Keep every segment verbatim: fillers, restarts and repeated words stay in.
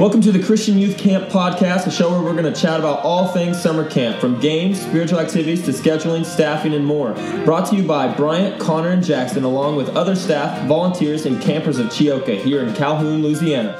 Welcome to the Christian Youth Camp Podcast, a show where we're going to chat about all things summer camp, from games, spiritual activities, to scheduling, staffing, and more. Brought to you by Bryant, Connor, and Jackson, along with other staff, volunteers, and campers of Chioka here in Calhoun, Louisiana.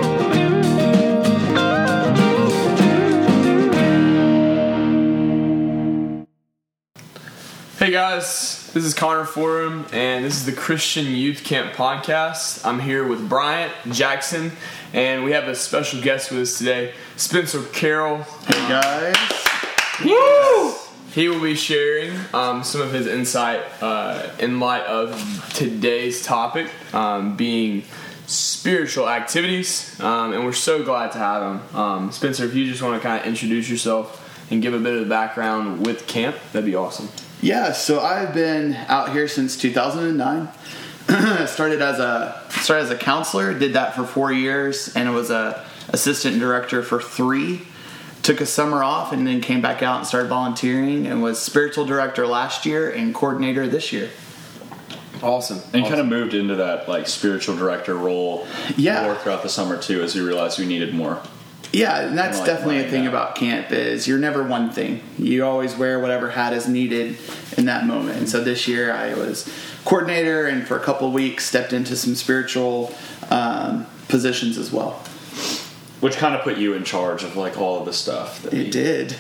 Hey guys, this is Connor Forum, and this is the Christian Youth Camp Podcast. I'm here with Bryant, Jackson, and we have a special guest with us today, Spencer Carroll. Hey guys. Woo! He will be sharing um, some of his insight uh, in light of today's topic, um, being spiritual activities, um, and we're so glad to have him. Um, Spencer, if you just want to kind of introduce yourself and give a bit of the background with camp, that'd be awesome. Yeah, so I've been out here since two thousand nine. started as a started as a counselor, did that for four years, and was a assistant director for three. Took a summer off and then came back out and started volunteering, and was spiritual director last year and coordinator this year. Awesome. And you awesome. kind of moved into that like spiritual director role Yeah. more throughout the summer too, as you realized we needed more. Yeah, and that's Like definitely a laying thing out. about camp is you're never one thing. You always wear whatever hat is needed in that moment. And so this year I was coordinator, and for a couple of weeks stepped into some spiritual um, positions as well. Which kind of put you in charge of like all of the stuff. That It we, did.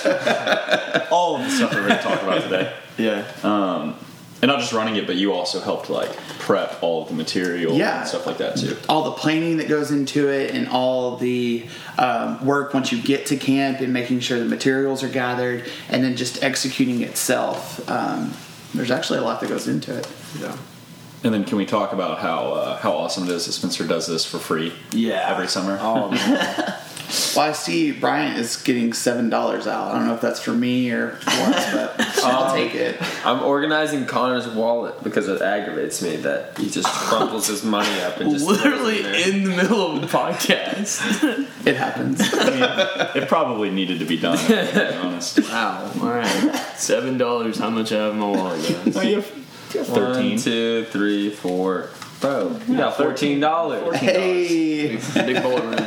all of the stuff that we're going to talk about today. Yeah. Um, and not just running it, but you also helped like prep all of the material Yeah. and stuff like that too. All the planning that goes into it, and all the um, work once you get to camp, and making sure the materials are gathered, and then just executing itself. Um, there's actually a lot that goes into it. Yeah. And then can we talk about how uh, how awesome it is that Spencer does this for free Yeah. every summer? Oh, man. Well, I see Bryant is getting seven dollars out. I don't know if that's for me or what, but I'll take it. I'm organizing Connor's wallet because it aggravates me that he just crumples his money up and just Literally throws it in in the middle of the podcast. It happens. I mean, it probably needed to be done, to be honest. Wow. All right. Seven dollars. How much I have in my wallet, guys? Oh, you have, you have there. thirteen. One, two, three, four. Bro, you got fourteen dollars. Hey. Big bullet room.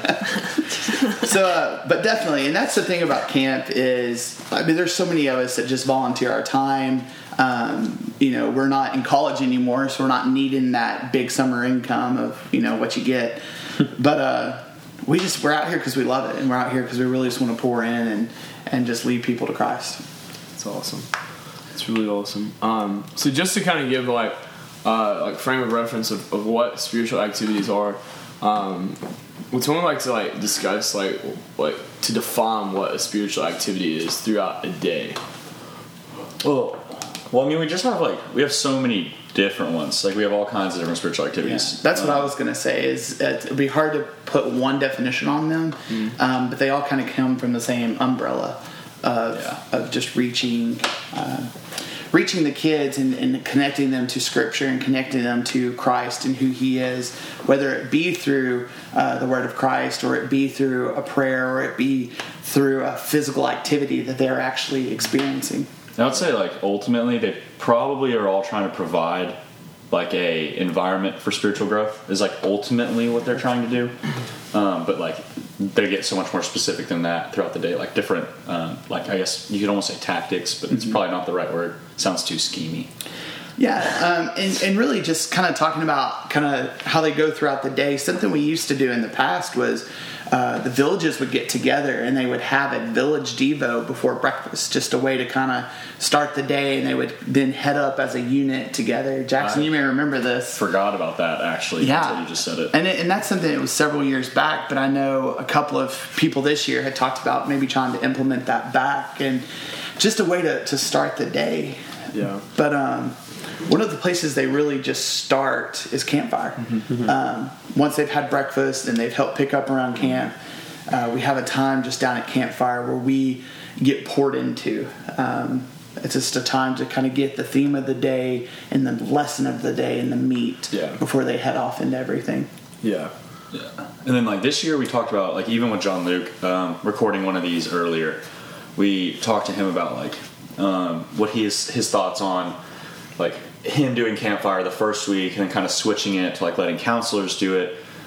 So, uh, but definitely, and that's the thing about camp is, I mean, there's so many of us that just volunteer our time. Um, you know, we're not in college anymore, so we're not needing that big summer income of, you know, what you get. But uh, we just, we're out here because we love it, and we're out here because we really just want to pour in and, and just lead people to Christ. It's awesome. It's really awesome. Um, so just to kind of give like uh, like frame of reference of, of what spiritual activities are, um, would someone like to like discuss like like to define what a spiritual activity is throughout a day? Well, well, I mean, we just have like we have so many different ones. Like we have all kinds of different spiritual Yeah, activities. that's what Um, I was going to say. Is uh, it'd be hard to put one definition on them, um, but they all kind of come from the same umbrella of Yeah. of just reaching, uh, reaching the kids and, and connecting them to Scripture and connecting them to Christ and who He is, whether it be through uh, the Word of Christ, or it be through a prayer, or it be through a physical activity that they're actually experiencing. I would say like ultimately they probably are all trying to provide like a environment for spiritual growth is like ultimately what they're trying to do. Um, but like they get so much more specific than that throughout the day, like different, um, like I guess you could almost say tactics, but it's probably not the right word. Sounds too schemy. Yeah, um, and, and really just kind of talking about kind of how they go throughout the day. Something we used to do in the past was uh, the villages would get together and they would have a village devo before breakfast, just a way to kind of start the day, and they would then head up as a unit together. Jackson, I you may remember this. Forgot about that actually Yeah. until you just said it. And, it, and that's something that was several years back, but I know a couple of people this year had talked about maybe trying to implement that back, and just a way to, to start the day. Yeah. But um, one of the places they really just start is campfire. Um, once they've had breakfast and they've helped pick up around camp, uh, we have a time just down at campfire where we get poured into. Um, it's just a time to kind of get the theme of the day and the lesson of the day and the meat Yeah. before they head off into everything. Yeah. Yeah. And then like this year we talked about like even with John Luke um, recording one of these earlier, we talked to him about like um, what his his thoughts on like him doing campfire the first week and then kind of switching it to like letting counselors do it.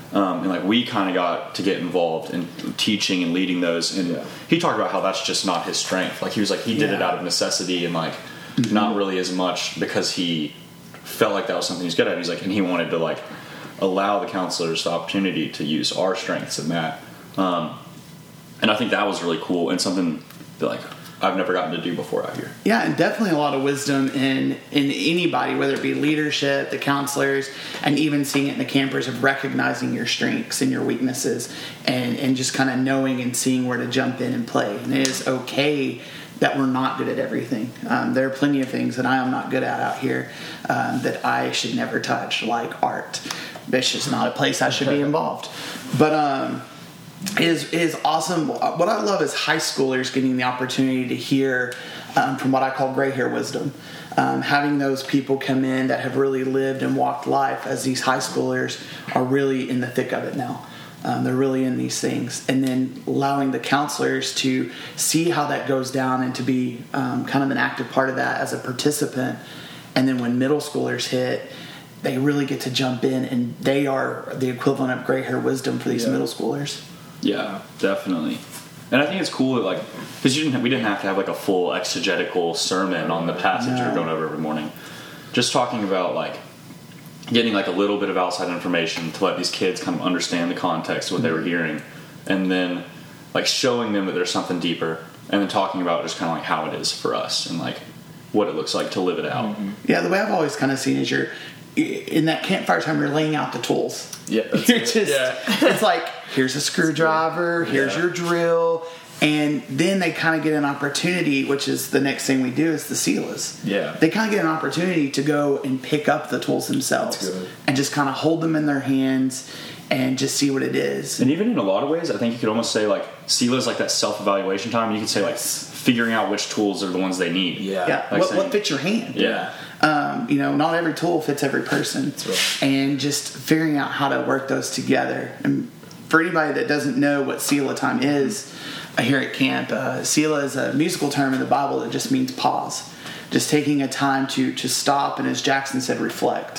Um, and like we kind of got to get involved in teaching and leading those. And Yeah. he talked about how that's just not his strength. Like he was like, he did it Yeah. out of necessity and like not really as much because he felt like that was something he's good at. He's like, and he wanted to like allow the counselors the opportunity to use our strengths in that. Um, and I think that was really cool and something that like I've never gotten to do before out here. Yeah, and definitely a lot of wisdom in in anybody, whether it be leadership, the counselors, and even seeing it in the campers of recognizing your strengths and your weaknesses, and and just kind of knowing and seeing where to jump in and play. And it is okay that we're not good at everything. Um, there are plenty of things that I am not good at out here um, that I should never touch, like art. It's just not a place I should be involved. But um, it is, it is awesome. What I love is high schoolers getting the opportunity to hear um, from what I call gray hair wisdom. Um, having those people come in that have really lived and walked life as these high schoolers are really in the thick of it now. Um, they're really in these things. And then allowing the counselors to see how that goes down and to be um, kind of an active part of that as a participant. And then when middle schoolers hit, they really get to jump in, and they are the equivalent of gray hair wisdom for these Yeah. middle schoolers. Yeah, definitely. And I think it's cool that like because you didn't have, we didn't have to have like a full exegetical sermon on the passage No. we were going over every morning. Just talking about like getting like a little bit of outside information to let these kids kind of understand the context of what they were hearing, and then like showing them that there's something deeper, and then talking about just kind of like how it is for us and like what it looks like to live it out. Yeah, the way I've always kind of seen is you're in that campfire time, you're laying out the tools. Yeah, that's You're it. just, Yeah. it's like, here's a screwdriver, here's Yeah. your drill, and then they kind of get an opportunity, which is the next thing we do is the Selas. Yeah. They kind of get an opportunity to go and pick up the tools themselves That's good. and just kind of hold them in their hands and just see what it is. And even in a lot of ways, I think you could almost say like SELA is like that self-evaluation time. You could say like Yes. figuring out which tools are the ones they need. Yeah. Yeah, Like what, saying- what fits your hand? Yeah. Um, you know, not every tool fits every person. right. And just figuring out how to work those together. And for anybody that doesn't know what Selah time is, uh, here at camp, uh, Selah is a musical term in the Bible that just means pause. Just taking a time to, to stop and, as Jackson said, reflect.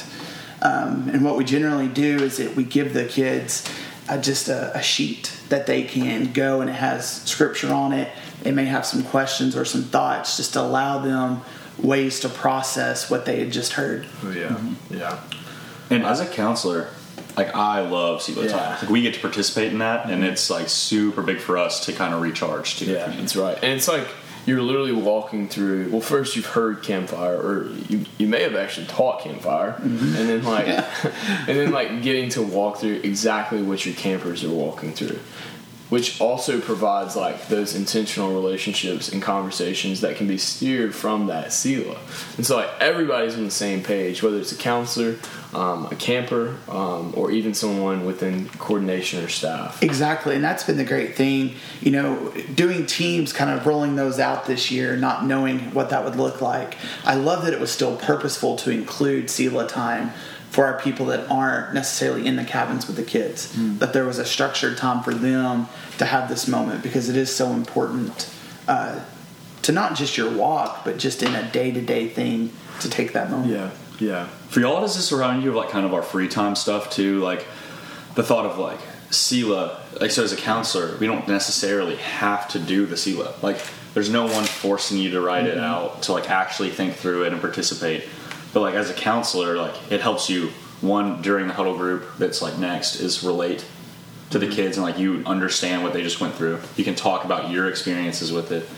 Um, and what we generally do is that we give the kids uh, just a, a sheet that they can go, and it has scripture on it. It may have some questions or some thoughts just to allow them ways to process what they had just heard. Oh, yeah. Yeah. And as a counselor, like I love SELA Yeah. time. Like we get to participate in that, and it's like super big for us to kind of recharge to. Yeah. That's right. And it's like you're literally walking through. Well, first you've heard campfire, or you you may have actually taught campfire, and then like Yeah. and then like getting to walk through exactly what your campers are walking through, which also provides like those intentional relationships and conversations that can be steered from that SELA. And so like everybody's on the same page, whether it's a counselor, um, a camper, um, or even someone within coordination or staff. Exactly, and that's been the great thing. You know, doing teams, kind of rolling those out this year, not knowing what that would look like. I love that it was still purposeful to include SELA time for our people that aren't necessarily in the cabins with the kids. That there was a structured time for them to have this moment, because it is so important uh, to not just your walk, but just in a day-to-day thing to take that moment. Yeah. Yeah. For y'all, does this remind you of like kind of our free time stuff too? Like the thought of like SELA, like so as a counselor, we don't necessarily have to do the SELA. Like there's no one forcing you to write it out to like actually think through it and participate. But like as a counselor, like it helps you, one, during the huddle group that's like next is relate to the kids, and like you understand what they just went through. You can talk about your experiences with it.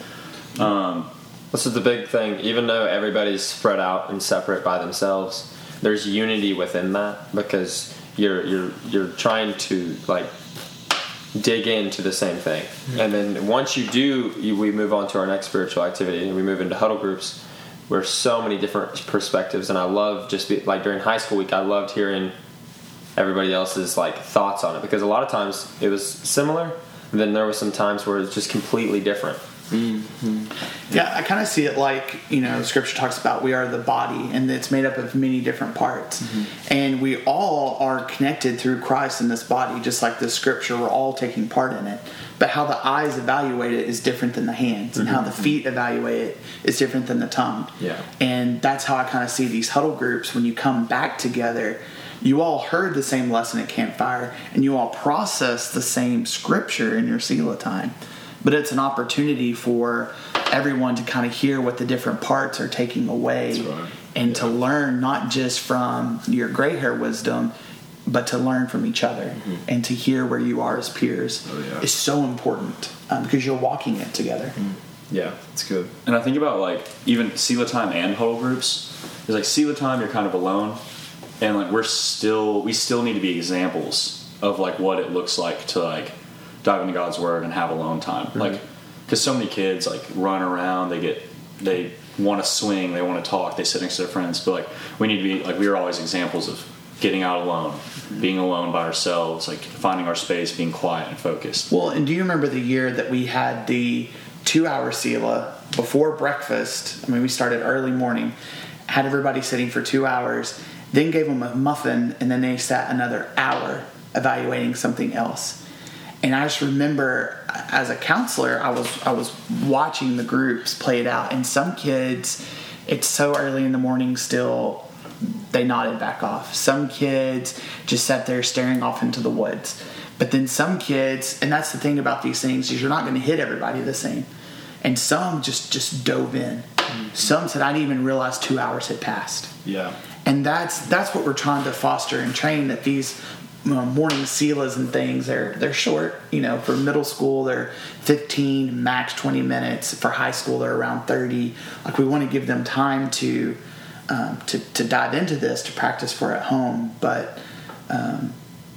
Um, This is the big thing. Even though everybody's spread out and separate by themselves, there's unity within that, because you're you're you're trying to like dig into the same thing. Mm-hmm. And then once you do, you, we move on to our next spiritual activity, and we move into huddle groups, where so many different perspectives. And I love just be, like during high school week, I loved hearing everybody else's like thoughts on it, because a lot of times it was similar, and then there was some times where it's just completely different. Mm-hmm. Yeah, I kind of see it like, you know, Scripture talks about we are the body, and it's made up of many different parts. Mm-hmm. And we all are connected through Christ in this body, just like the Scripture, we're all taking part in it. But how the eyes evaluate it is different than the hands, and mm-hmm. how the feet evaluate it is different than the tongue. Yeah. And that's how I kind of see these huddle groups when you come back together. you all heard the same lesson at campfire, and you all processed the same scripture in your Selah time. But it's an opportunity for everyone to kind of hear what the different parts are taking away, right. and yeah. to learn not just from your gray hair wisdom, but to learn from each other, mm-hmm. and to hear where you are as peers oh, yeah. is so important um, because you're walking it together. Mm-hmm. Yeah, it's good. And I think about like even Selah time and huddle groups. It's like Selah time, you're kind of alone, and like we're still we still need to be examples of like what it looks like to like dive into God's word and have alone time. Mm-hmm. Like, because so many kids like run around, they get they want to swing, they want to talk, they sit next to their friends, but like we need to be like we are always examples of getting out alone, mm-hmm. being alone by ourselves, like finding our space, being quiet and focused. Well, and do you remember the year that we had the two-hour Selah before breakfast? I mean, we started early morning, had everybody sitting for two hours, then gave them a muffin, and then they sat another hour evaluating something else. And I just remember, as a counselor, I was I was watching the groups play it out, and some kids, it's so early in the morning still, they nodded back off. Some kids just sat there staring off into the woods. But then some kids, and that's the thing about these things, is you're not going to hit everybody the same. And some just, just dove in. Mm-hmm. Some said, I didn't even realize two hours had passed. Yeah. And that's that's what we're trying to foster and train, that these you know, morning Selahs and things, they're, they're short. You know, for middle school, they're fifteen, max twenty minutes. For high school, they're around thirty. Like, we want to give them time to... Um, to, to dive into this, to practice for at home. But um,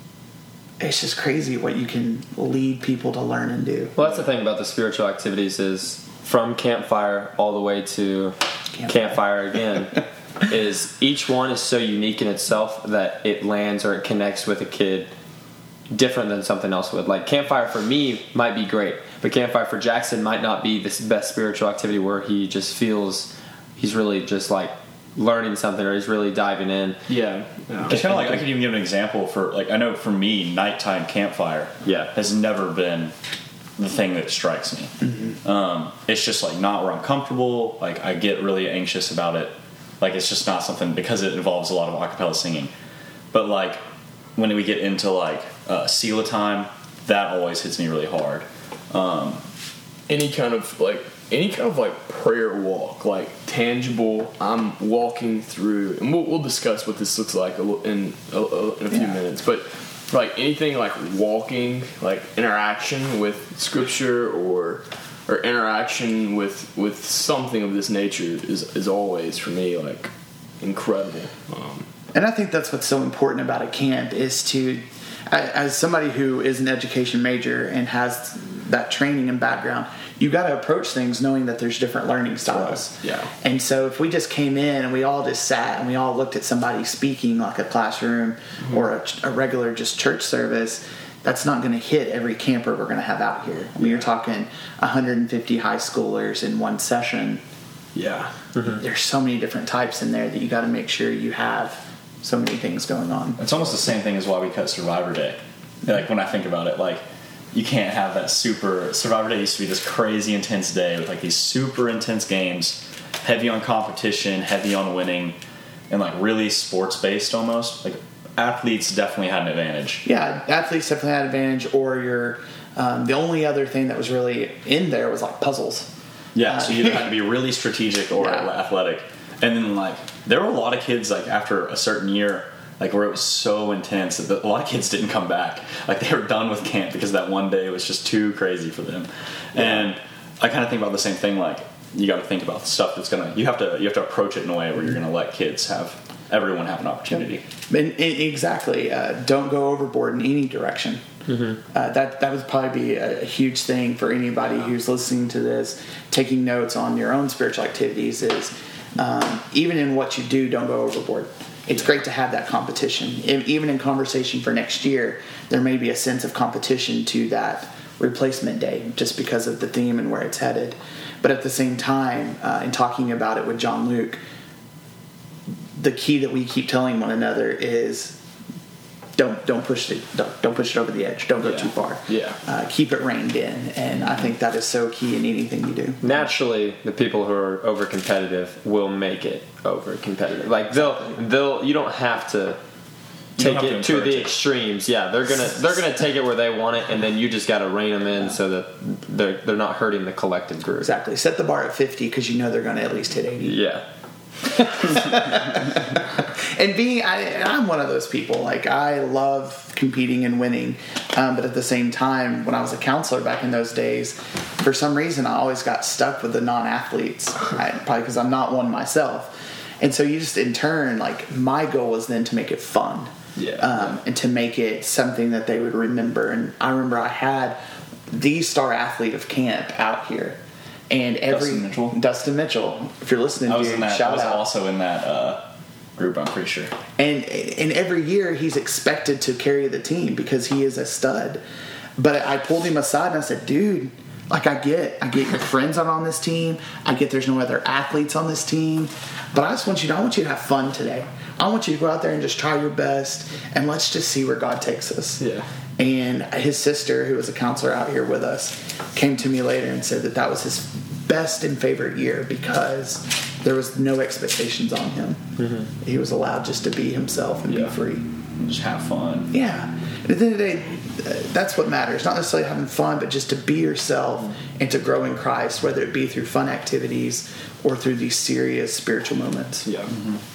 it's just crazy what you can lead people to learn and do. Well, that's the thing about the spiritual activities is from campfire all the way to campfire, campfire again, is each one is so unique in itself that it lands or it connects with a kid different than something else would. Like campfire for me might be great, but campfire for Jackson might not be the best spiritual activity where he just feels he's really just like learning something or he's really diving in. Yeah. yeah. It's kind of like, I could even give an example for, like, I know for me, nighttime campfire yeah. has never been the thing that strikes me. Mm-hmm. Um, it's just, like, not where I'm comfortable. Like, I get really anxious about it. Like, it's just not something, because it involves a lot of a cappella singing. But, like, when we get into, like, uh, Selah time, that always hits me really hard. Um, any kind of, like, any kind of like prayer walk, like tangible, I'm walking through, and we'll, we'll discuss what this looks like in a, in a few yeah. minutes, but like anything like walking, like interaction with scripture or or interaction with with something of this nature is, is always for me like incredible. Um, and I think that's what's so important about a camp is to, as somebody who is an education major and has that training and background, you got to approach things knowing that there's different learning styles. Right. Yeah. And so if we just came in and we all just sat and we all looked at somebody speaking like a classroom mm-hmm. or a, a regular just church service, that's not going to hit every camper we're going to have out here. I mean, you're talking one hundred fifty high schoolers in one session. Yeah. Mm-hmm. There's so many different types in there that you got to make sure you have so many things going on. It's almost the same thing as why we cut Survivor Day. Like, when I think about it, like, you can't have that super... Survivor Day used to be this crazy intense day with, like, these super intense games, heavy on competition, heavy on winning, and, like, really sports-based almost. Like, athletes definitely had an advantage. Yeah, athletes definitely had an advantage, or your... Um, the only other thing that was really in there was, like, puzzles. Yeah, uh, so you either had to be really strategic or yeah. athletic. And then, like, there were a lot of kids, like, after a certain year... like where it was so intense that a lot of kids didn't come back. Like they were done with camp because that one day was just too crazy for them. Yeah. And I kind of think about the same thing. Like you got to think about stuff that's gonna. You have to. You have to approach it in a way where you're gonna let kids have everyone have an opportunity. And, and exactly. Uh, don't go overboard in any direction. Mm-hmm. Uh, that that would probably be a, a huge thing for anybody who's listening to this, taking notes on your own spiritual activities. Is um, even in what you do, don't go overboard. It's great to have that competition. Even in conversation for next year, there may be a sense of competition to that replacement day just because of the theme and where it's headed. But at the same time, uh, in talking about it with John Luke, the key that we keep telling one another is don't don't push it don't, don't push it over the edge. Don't go yeah. too far. Yeah. Uh, keep it reined in, and I think that is so key in anything you do. Naturally, the people who are over competitive will make it over competitive. Like they'll they'll you don't have to take have to it to encourage the it. extremes. Yeah, they're gonna they're gonna take it where they want it, and then you just got to rein them in so that they're they're not hurting the collective group. Exactly. Set the bar at fifty because you know they're going to at least hit eighty. Yeah. And being, I, I'm one of those people. Like, I love competing and winning, um, but at the same time, when I was a counselor back in those days, for some reason, I always got stuck with the non-athletes. I, probably because I'm not one myself, and so you just in turn, like, my goal was then to make it fun, Yeah. um, and to make it something that they would remember. And I remember I had the star athlete of camp out here. And every Dustin Mitchell? Dustin Mitchell, if you're listening, I was dude, in that. I shout was out. also in that uh, group. I'm pretty sure. And and every year he's expected to carry the team because he is a stud. But I pulled him aside and I said, dude, like I get, I get your friends aren't on this team. I get there's no other athletes on this team. But I just want you to, I want you to have fun today. I want you to go out there and just try your best and let's just see where God takes us. Yeah. And his sister, who was a counselor out here with us, came to me later and said that that was his best and favorite year because there was no expectations on him. Mm-hmm. He was allowed just to be himself and Yeah. be free. Just have fun. Yeah. And at the end of the day, uh, that's what matters. Not necessarily having fun, but just to be yourself and to grow in Christ, whether it be through fun activities or through these serious spiritual moments. Yeah.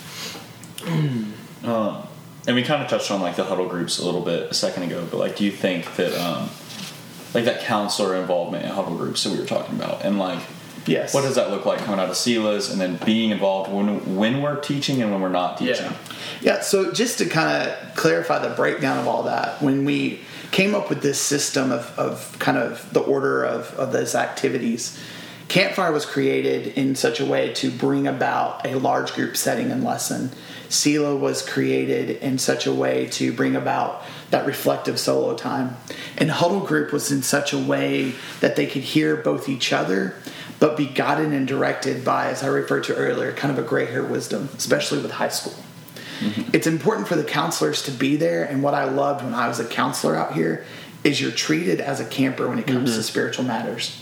Um, and we kind of touched on like the huddle groups a little bit a second ago, but like, do you think that um, like that counselor involvement in huddle groups that we were talking about, and like, Yes. what does that look like coming out of Sila's, and then being involved when when we're teaching and when we're not teaching? Yeah. Yeah, so just to kind of clarify the breakdown of all that, when we came up with this system of, of kind of the order of, of those activities, Campfire was created in such a way to bring about a large group setting and lesson. Sila was created in such a way to bring about that reflective solo time. And Huddle Group was in such a way that they could hear both each other, but be guided and directed by, as I referred to earlier, kind of a gray hair wisdom, especially with high school. Mm-hmm. It's important for the counselors to be there, and what I loved when I was a counselor out here is you're treated as a camper when it comes mm-hmm. to spiritual matters.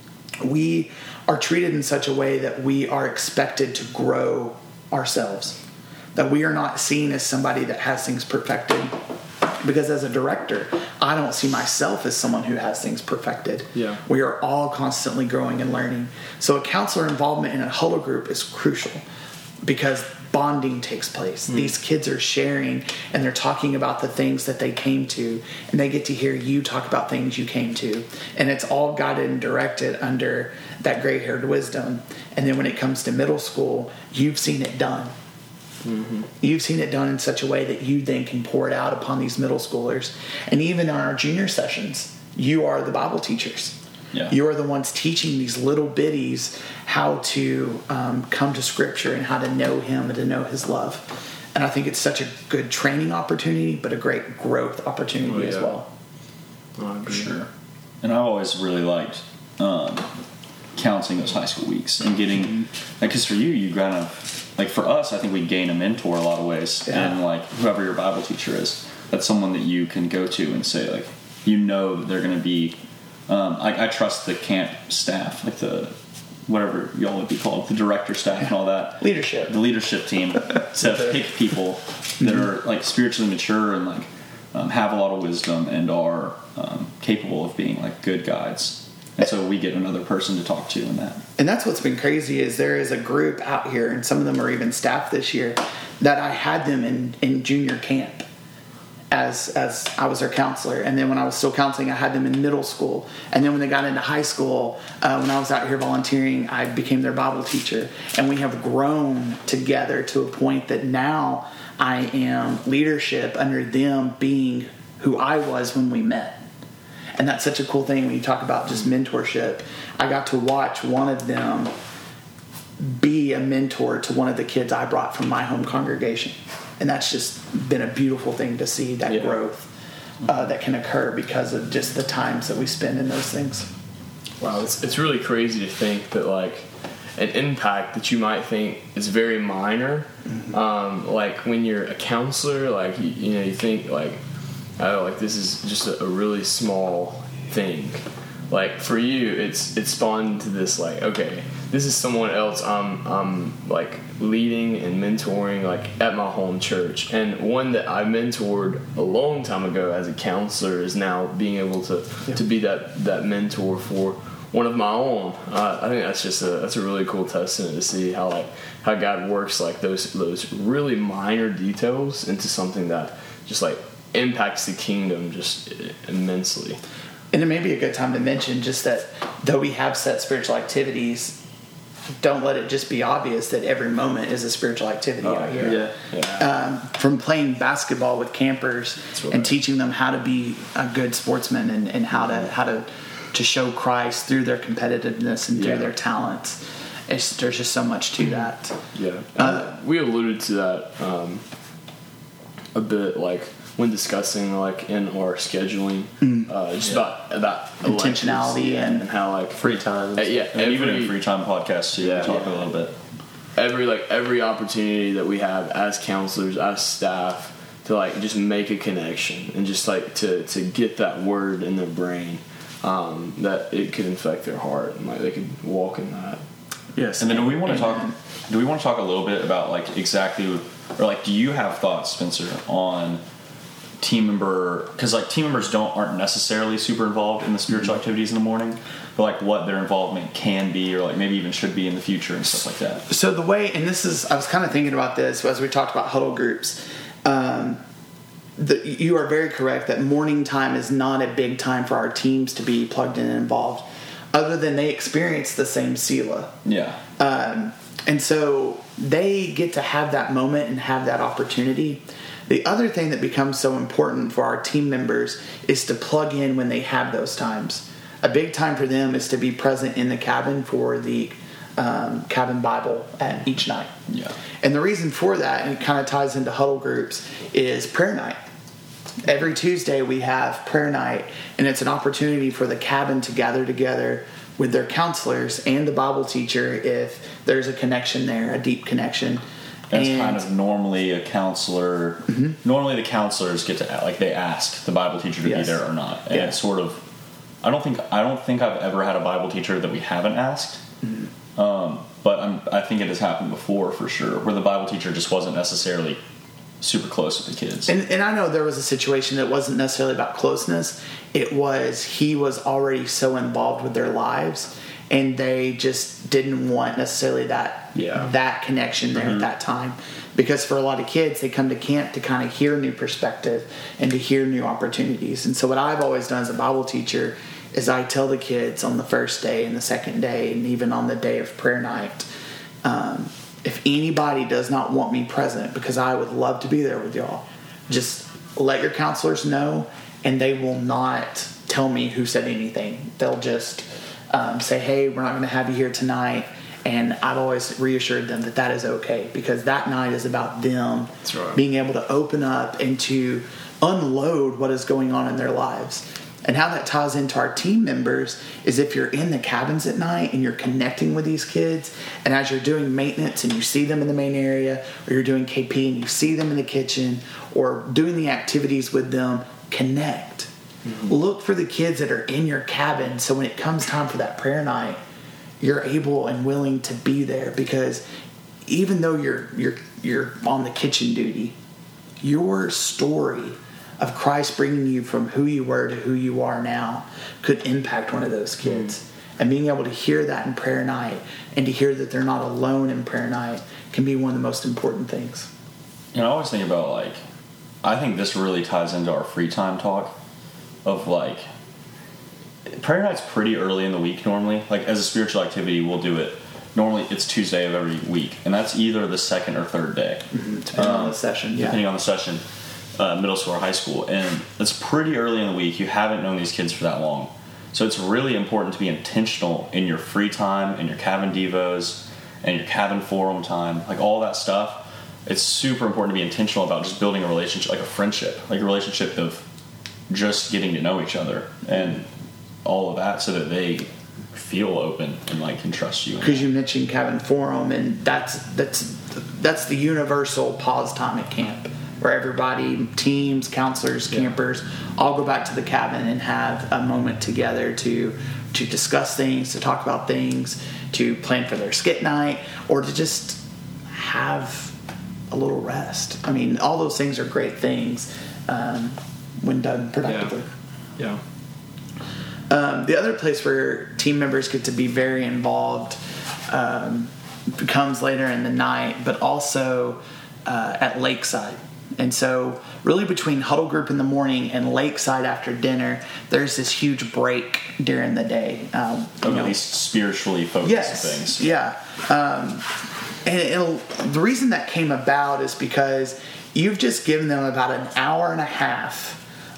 We are treated in such a way that we are expected to grow ourselves, that we are not seen as somebody that has things perfected. Because as a director, I don't see myself as someone who has things perfected. Yeah. We are all constantly growing and learning. So a counselor involvement in a huddle group is crucial because bonding takes place. Mm. These kids are sharing and they're talking about the things that they came to, and they get to hear you talk about things you came to. And it's all guided and directed under that gray-haired wisdom. And then when it comes to middle school, you've seen it done. Mm-hmm. You've seen it done in such a way that you then can pour it out upon these middle schoolers. And even in our junior sessions, you are the Bible teachers. Yeah. You are the ones teaching these little bitties how to um, come to Scripture and how to know Him and to know His love. And I think it's such a good training opportunity, but a great growth opportunity Oh, yeah. as well. Oh, For sure. And I've always really liked um, counseling those high school weeks and getting, like, because for you, you kind of, like for us, I think we gain a mentor a lot of ways. Yeah. And like whoever your Bible teacher is, that's someone that you can go to and say, like, you know that they're going to be, um, I, I trust the camp staff, like the, whatever y'all would be called, the director staff and all that. Leadership. The leadership team to pick people that are like spiritually mature and like um, have a lot of wisdom and are um, capable of being like good guides. And so we get another person to talk to in that. And that's what's been crazy is there is a group out here, and some of them are even staff this year, that I had them in, in junior camp as as I was their counselor. And then when I was still counseling, I had them in middle school. And then when they got into high school, uh, when I was out here volunteering, I became their Bible teacher. And we have grown together to a point that now I am leadership under them being who I was when we met. And that's such a cool thing when you talk about just mentorship. I got to watch one of them be a mentor to one of the kids I brought from my home congregation. And that's just been a beautiful thing to see, that Yeah. growth uh, that can occur because of just the times that we spend in those things. Wow, it's it's really crazy to think that like an impact that you might think is very minor, mm-hmm. um, like when you're a counselor, like you, you know, you think like, oh, like this is just a, a really small thing. Like for you, it's it's spawned into this like, okay, this is someone else I'm, I'm like leading and mentoring like at my home church, and one that I mentored a long time ago as a counselor is now being able to yeah. to be that that mentor for one of my own. Uh, I think that's just a that's a really cool testament to see how like how God works like those those really minor details into something that just like impacts the kingdom just immensely. And it may be a good time to mention just that though we have set spiritual activities, don't let it just be obvious that every moment is a spiritual activity oh, out here. Yeah, yeah. Um, from playing basketball with campers right. and teaching them how to be a good sportsman and, and how to how to to show Christ through their competitiveness and through yeah. their talents. It's, there's just so much to that. Yeah, uh, we alluded to that um, a bit, like when discussing like in our scheduling, mm. uh, just yeah. about about intentionality and, and how like free time, uh, yeah, and every, even in free time podcasts too. Yeah, we talk yeah. a little bit. Every like every opportunity that we have as counselors, as staff, to like just make a connection and just like to to get that word in their brain, um, that it could infect their heart and like they could walk in that. Yes. And then do we want to talk? Do we want to talk a little bit about like exactly, or like, do you have thoughts, Spencer, on team member? Because like team members don't aren't necessarily super involved in the spiritual mm-hmm. activities in the morning, but like what their involvement can be, or like maybe even should be in the future and stuff like that. So the way, and this is, I was kind of thinking about this as we talked about huddle groups. Um, the, you are very correct that morning time is not a big time for our teams to be plugged in and involved, other than they experience the same Selah. Yeah. Um, and so they get to have that moment and have that opportunity. The other thing that becomes so important for our team members is to plug in when they have those times. A big time for them is to be present in the cabin for the um, cabin Bible at each night. Yeah. And the reason for that, and it kind of ties into huddle groups, is prayer night. Every Tuesday we have prayer night, and it's an opportunity for the cabin to gather together with their counselors and the Bible teacher if there's a connection there, a deep connection. That's and, kind of normally a counselor. Mm-hmm. Normally the counselors get to, like, they ask the Bible teacher to yes. be there or not. And yeah. it's sort of, I don't think I don't think I've ever had a Bible teacher that we haven't asked. Mm-hmm. Um, but I'm, I think it has happened before for sure, where the Bible teacher just wasn't necessarily super close with the kids. And, and I know there was a situation that wasn't necessarily about closeness. It was he was already so involved with their lives, and they just didn't want necessarily that yeah. that connection there mm-hmm. at that time. Because for a lot of kids, they come to camp to kind of hear new perspective and to hear new opportunities. And so what I've always done as a Bible teacher is I tell the kids on the first day and the second day and even on the day of prayer night, um, if anybody does not want me present, because I would love to be there with y'all, just let your counselors know, and they will not tell me who said anything. They'll just um, say, hey, we're not going to have you here tonight. And I've always reassured them that that is okay, because that night is about them right. being able to open up and to unload what is going on in their lives. And how that ties into our team members is if you're in the cabins at night and you're connecting with these kids, and as you're doing maintenance and you see them in the main area, or you're doing K P and you see them in the kitchen, or doing the activities with them, connect. Mm-hmm. Look for the kids that are in your cabin, so when it comes time for that prayer night, you're able and willing to be there, because even though you're you're you're on the kitchen duty, your story of Christ bringing you from who you were to who you are now could impact one of those kids. Mm. And being able to hear that in prayer night and to hear that they're not alone in prayer night can be one of the most important things. You know, I always think about, like, I think this really ties into our free time talk of, like, prayer night's pretty early in the week normally. Like, as a spiritual activity, we'll do it. Normally, it's Tuesday of every week, and that's either the second or third day. Mm-hmm. Depending um, on the session. Yeah. Depending on the session. Uh, middle school or high school, and it's pretty early in the week. You haven't known these kids for that long, so it's really important to be intentional in your free time, in your cabin devos, and your cabin forum time, like all that stuff. It's super important to be intentional about just building a relationship, like a friendship, like a relationship of just getting to know each other and all of that, so that they feel open and like can trust you. Because you mentioned cabin forum, and that's that's that's the universal pause time at camp, where everybody, teams, counselors, campers, all go back to the cabin and have a moment together to to discuss things, to talk about things, to plan for their skit night, or to just have a little rest. I mean, all those things are great things um, when done productively. Yeah. Um, the other place where team members get to be very involved um, comes later in the night, but also uh, at Lakeside. And so really between huddle group in the morning and Lakeside after dinner, there's this huge break during the day. Um, Of at least spiritually focused yes, things. Yeah. Um, and it'll, the reason that came about is because you've just given them about an hour and a half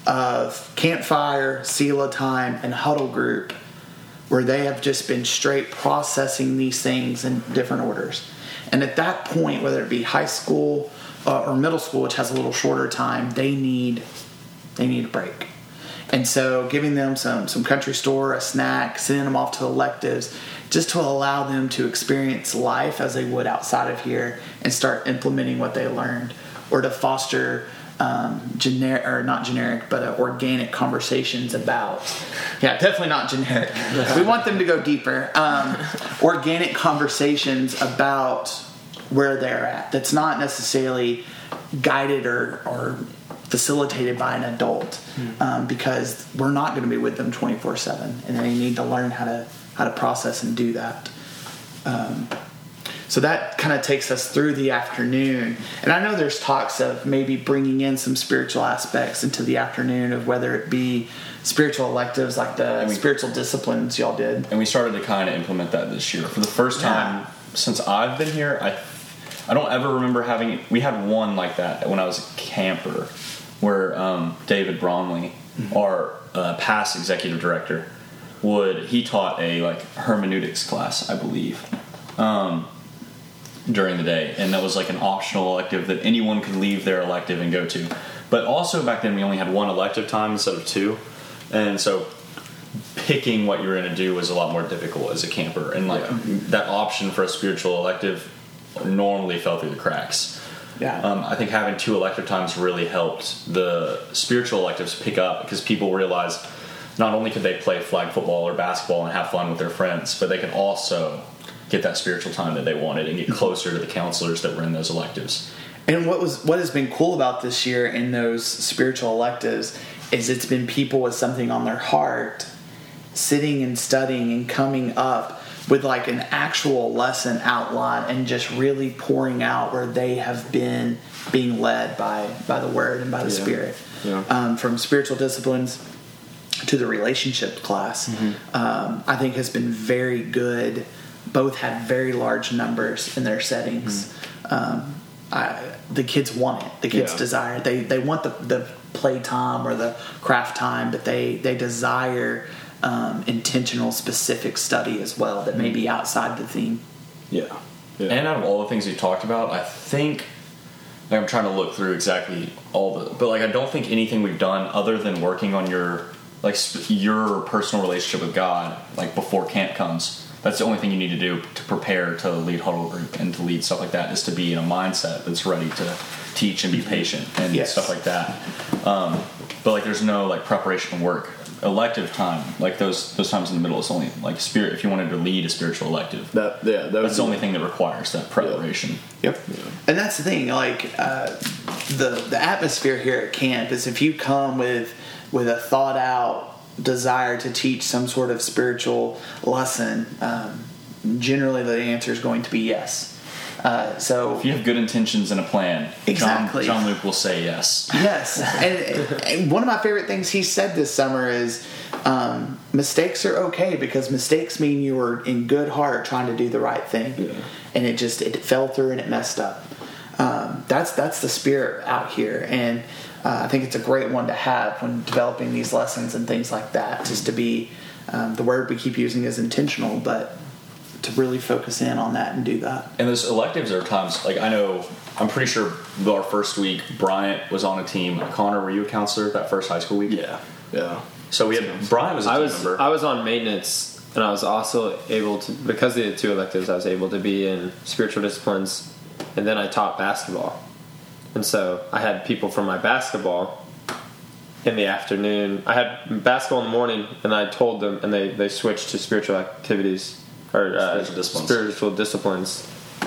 of campfire, Sela time, and huddle group where they have just been straight processing these things in different orders. And at that point, whether it be high school uh, or middle school, which has a little shorter time, they need they need a break. And so giving them some, some country store, a snack, sending them off to electives, just to allow them to experience life as they would outside of here and start implementing what they learned, or to foster um, generic, or not generic, but uh, organic conversations about, yeah, definitely not generic. We want them to go deeper. Um, organic conversations about where they're at. That's not necessarily guided or, or facilitated by an adult, um, because we're not going to be with them twenty-four seven, and they need to learn how to how to process and do that. Um, so that kind of takes us through the afternoon. And I know there's talks of maybe bringing in some spiritual aspects into the afternoon, of whether it be spiritual electives like the we, spiritual disciplines y'all did. And we started to kind of implement that this year. For the first time Yeah. since I've been here, I I don't ever remember having, we had one like that when I was a camper, where um, David Bromley, mm-hmm. our uh, past executive director, would, he taught a like hermeneutics class, I believe, um, during the day. And that was like an optional elective that anyone could leave their elective and go to. But also back then we only had one elective time instead of two. And so picking what you were going to do was a lot more difficult as a camper. And like yeah. that option for a spiritual elective normally fell through the cracks. Yeah. Um, I think having two elective times really helped the spiritual electives pick up, because people realized not only could they play flag football or basketball and have fun with their friends, but they could also get that spiritual time that they wanted and get closer to the counselors that were in those electives. And what was what has been cool about this year in those spiritual electives is it's been people with something on their heart sitting and studying and coming up with like an actual lesson outline and just really pouring out where they have been being led by by the Word and by the yeah. Spirit. Yeah. Um, from spiritual disciplines to the relationship class, mm-hmm. um, I think has been very good. Both had very large numbers in their settings. Mm-hmm. Um, I, the kids want it. The kids yeah. desire it. They they want the, the play time or the craft time, but they, they desire um, intentional, specific study as well that may be outside the theme. Yeah. yeah. And out of all the things we talked about, I think, like I'm trying to look through exactly all the, but like I don't think anything we've done other than working on your like sp- your personal relationship with God, like before camp comes. That's the only thing you need to do to prepare to lead huddle group and to lead stuff like that, is to be in a mindset that's ready to teach and be patient and yes. stuff like that. Um, but like, there's no like preparation work. Elective time, like those those times in the middle, is only like spirit. If you wanted to lead a spiritual elective, That yeah, that that's the only thing that requires that preparation. Yep. Yeah. And that's the thing. Like uh, the the atmosphere here at camp is, if you come with with a thought out desire to teach some sort of spiritual lesson, um, generally the answer is going to be yes. Uh, so if you have good intentions and a plan, exactly, John, John Luke will say yes. Yes, and, and one of my favorite things he said this summer is um, mistakes are okay, because mistakes mean you were in good heart trying to do the right thing, yeah. and it just it fell through and it messed up. Um, that's that's the spirit out here, and uh, I think it's a great one to have when developing these lessons and things like that. Just to be um, the word we keep using is intentional, but to really focus in on that and do that. And those electives are times, like I know, I'm pretty sure our first week, Bryant was on a team. Connor, were you a counselor that first high school week? Yeah, yeah. So we had, Bryant was a I team was member. I was on maintenance, and I was also able to, because of the two electives, I was able to be in spiritual disciplines, and then I taught basketball. And so I had people from my basketball in the afternoon. I had basketball in the morning, and I told them, and they, they switched to spiritual activities or uh, Spiritual disciplines. spiritual disciplines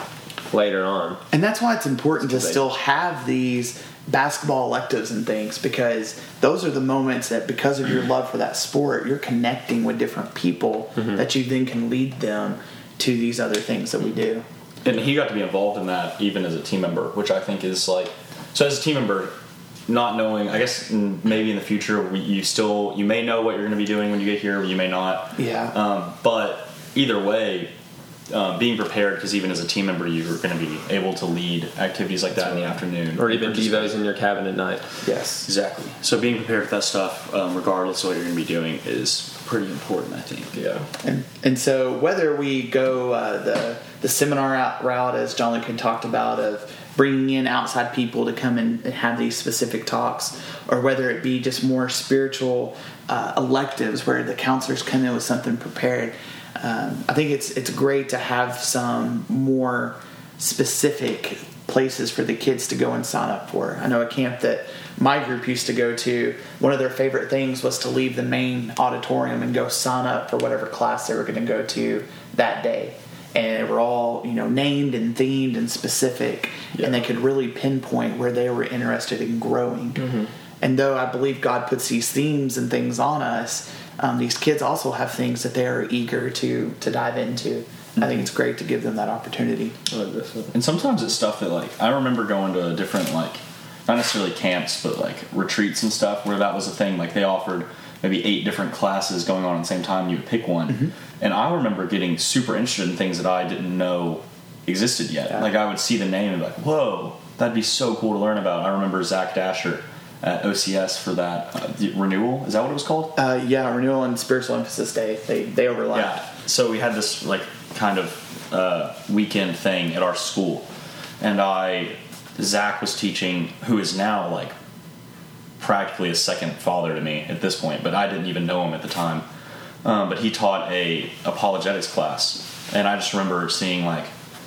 later on. And that's why it's important to They- still have these basketball electives and things, because those are the moments that, because of your love for that sport, you're connecting with different people Mm-hmm. that you then can lead them to these other things that we do. And he got to be involved in that even as a team member, which I think is like, so as a team member, not knowing, I guess mm, maybe in the future we, you still, you may know what you're going to be doing when you get here, or you may not. Yeah. Um, but either way, um, being prepared, because even as a team member, you're going to be able to lead activities like that in the afternoon. Or even participate. devos in your cabin at night. Yes. Exactly. So being prepared for that stuff, um, regardless of what you're going to be doing, is pretty important, I think. Yeah. And and so whether we go uh, the the seminar out route, as John Lincoln talked about, of bringing in outside people to come in and have these specific talks, or whether it be just more spiritual uh, electives where the counselors come in with something prepared, um, I think it's it's great to have some more specific places for the kids to go and sign up for. I know a camp that my group used to go to, one of their favorite things was to leave the main auditorium and go sign up for whatever class they were going to go to that day. And they were all, you know, named and themed and specific, Yeah. and they could really pinpoint where they were interested in growing. Mm-hmm. And though I believe God puts these themes and things on us, um, these kids also have things that they are eager to to dive into. I think it's great to give them that opportunity. And sometimes it's stuff that, like, I remember going to different, like, not necessarily camps, but like retreats and stuff where that was a thing. Like they offered maybe eight different classes going on at the same time. You would pick one. Mm-hmm. And I remember getting super interested in things that I didn't know existed yet. Yeah. Like I would see the name and be like, whoa, that'd be so cool to learn about. I remember Zach Dasher at O C S for that uh, renewal. Is that what it was called? Uh, yeah, Renewal and Spiritual Emphasis Day, they, they overlap. Yeah. So we had this like kind of uh, weekend thing at our school. And I... Zach was teaching, who is now like practically a second father to me at this point, but I didn't even know him at the time. Um, but he taught a apologetics class, and I just remember seeing like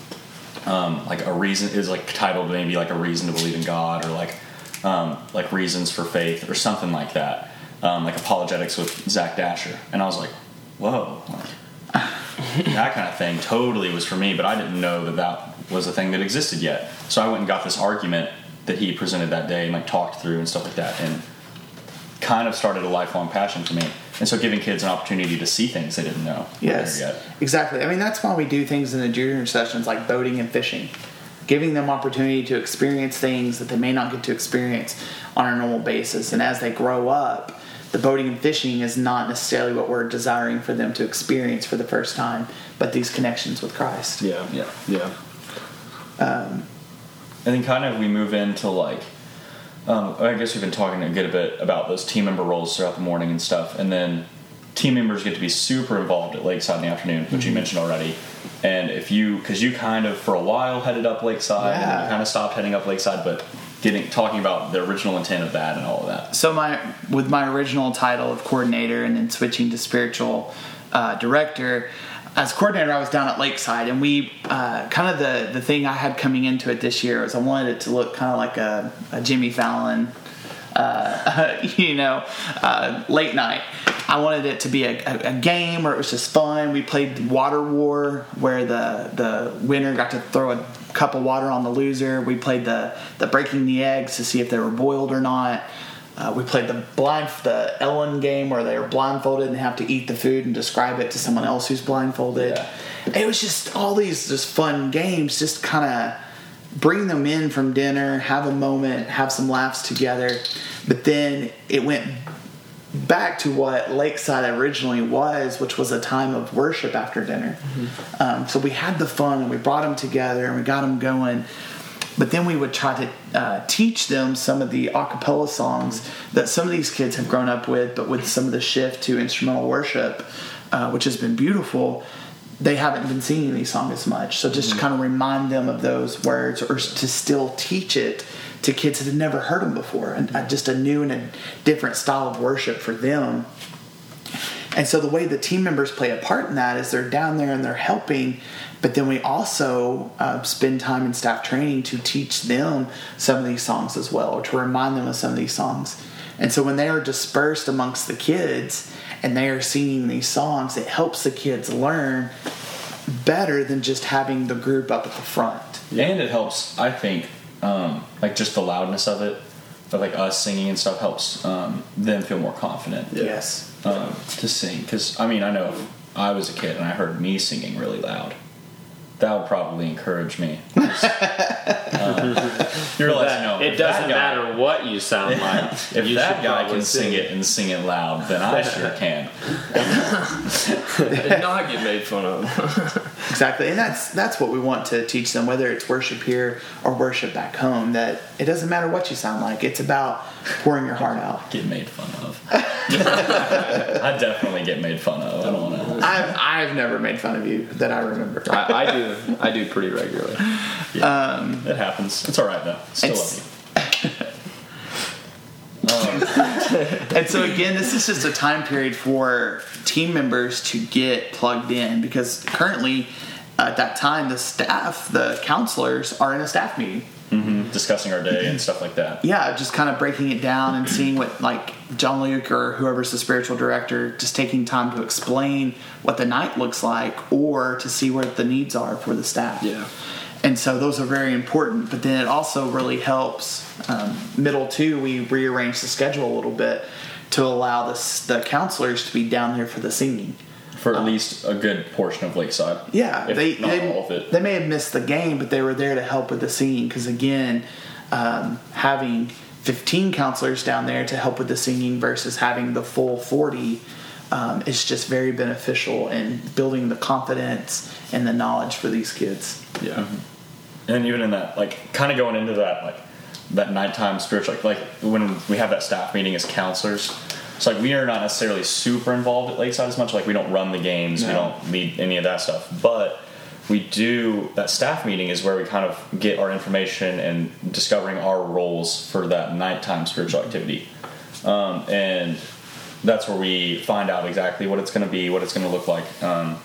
um, like a reason is like titled maybe like a reason to believe in God, or like um, like reasons for faith or something like that, um, like apologetics with Zach Dasher, and I was like, whoa. Like, that kind of thing totally was for me, but I didn't know that that was a thing that existed yet. So I went and got this argument that he presented that day and like talked through and stuff like that, and kind of started a lifelong passion for me. And so giving kids an opportunity to see things they didn't know. Yes, yet. exactly. I mean, that's why we do things in the junior sessions like boating and fishing, giving them opportunity to experience things that they may not get to experience on a normal basis. And as they grow up, the boating and fishing is not necessarily what we're desiring for them to experience for the first time, but these connections with Christ. Yeah. Yeah. Yeah. Um, And then kind of we move into like, um, I guess we've been talking a good bit about those team member roles throughout the morning and stuff. And then team members get to be super involved at Lakeside in the afternoon, which mm-hmm. you mentioned already. And if you, because you kind of for a while headed up Lakeside, Yeah. and you kind of stopped heading up Lakeside, but getting talking about the original intent of that and all of that. So my with my original title of coordinator and then switching to spiritual uh, director, as coordinator I was down at Lakeside, and we uh, kind of the, the thing I had coming into it this year was I wanted it to look kind of like a, a Jimmy Fallon, uh, you know, uh, late night. I wanted it to be a, a, a game where it was just fun. We played Water War, where the, the winner got to throw a cup of water on the loser. We played the, the breaking the eggs to see if they were boiled or not. Uh, we played the blind the Ellen game where they were blindfolded and have to eat the food and describe it to someone else who's blindfolded. Yeah. It was just all these just fun games, just kind of bring them in from dinner, have a moment, have some laughs together. But then it went back to what Lakeside originally was, which was a time of worship after dinner. Mm-hmm. Um, so we had the fun and we brought them together and we got them going. But then we would try to uh, teach them some of the a cappella songs that some of these kids have grown up with, but with some of the shift to instrumental worship, uh, which has been beautiful, they haven't been singing these songs as much. So just mm-hmm. kind of remind them of those words, or to still teach it to kids that had never heard them before, and uh, just a new and a different style of worship for them. And so the way the team members play a part in that is they're down there and they're helping, but then we also uh, spend time in staff training to teach them some of these songs as well, or to remind them of some of these songs. And so when they are dispersed amongst the kids and they are singing these songs, it helps the kids learn better than just having the group up at the front. And it helps, I think, um, like just the loudness of it, but like us singing and stuff helps um, them feel more confident. Yes. Um, to sing. Because, I mean, I know if I was a kid and I heard me singing really loud, that would probably encourage me. um, you realize, no, it doesn't guy, matter what you sound like. If you that guy can sing it and sing it loud, then I sure can. And not get made fun of. Exactly, and that's that's what we want to teach them, whether it's worship here or worship back home, that it doesn't matter what you sound like. It's about pouring your heart out. Get made fun of. I definitely get made fun of. I don't want to. I've, I've never made fun of you that I remember. I, I do. I do pretty regularly. Yeah, um, it happens. It's all right though. Still love you. um, and so again, this is just a time period for team members to get plugged in, because currently at that time the staff, the counselors, are in a staff meeting. Mm-hmm. Discussing our day and stuff like that. Yeah, just kind of breaking it down and seeing what, like, John Luke or whoever's the spiritual director, just taking time to explain what the night looks like or to see what the needs are for the staff. Yeah. And so those are very important, but then it also really helps. Um, middle two, we rearrange the schedule a little bit to allow the, the counselors to be down there for the singing. For at um, least a good portion of Lakeside. Yeah, if they not they, all of it. They may have missed the game, but they were there to help with the singing. Because again, um, having fifteen counselors down there to help with the singing versus having the full forty um, is just very beneficial in building the confidence and the knowledge for these kids. Yeah, mm-hmm. And even in that, like, kind of going into that, like that nighttime spiritual, like, like when we have that staff meeting as counselors. So, like, we are not necessarily super involved at Lakeside as much. Like, we don't run the games. No. We don't lead any of that stuff. But we do, that staff meeting is where we kind of get our information and discovering our roles for that nighttime spiritual activity. Um, and that's where we find out exactly what it's going to be, what it's going to look like, um,